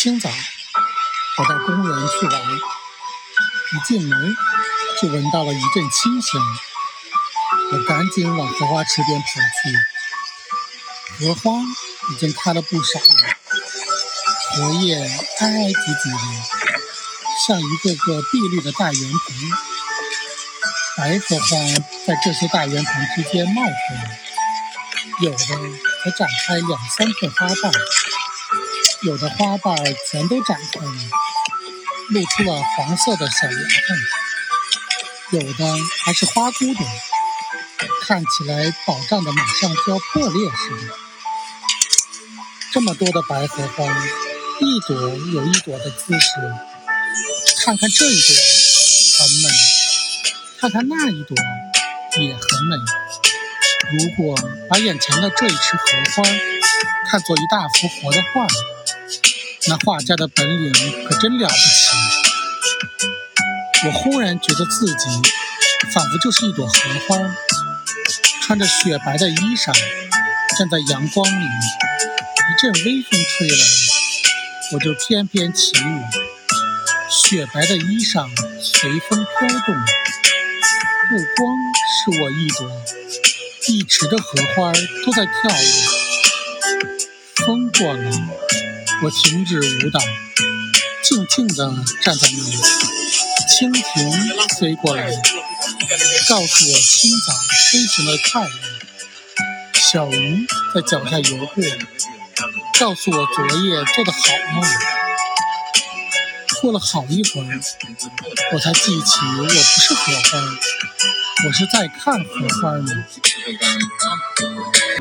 清早，我到公园去玩，一进门就闻到了一阵清香，我赶紧往荷花池边跑去。荷花已经开了不少了，荷叶挨挨挤挤的，像一个个碧绿的大圆盘。白荷花在这些大圆盘之间冒出来，有的才展开2-3片花瓣，有的花瓣全都展开了，露出了黄色的小芽片，有的还是花骨朵，看起来饱胀的马上就要破裂似的。这么多的白荷花，一朵有一朵的姿势，看看这一朵很美，看看那一朵也很美。如果把眼前的这一池荷花看作一大幅活的画，那画家的本领可真了不起。我忽然觉得自己仿佛就是一朵荷花，穿着雪白的衣裳，站在阳光里，一阵微风吹来，我就翩翩起舞，雪白的衣裳随风飘动。不光是我一朵，一池的荷花都在跳舞。风过了，我停止舞蹈，静静地站在那里。蜻蜓飞过来，告诉我清早飞行的快乐。小鱼在脚下游过，告诉我昨夜做的好梦。过了好一会儿，我才记起我不是荷花，我是在看荷花呢。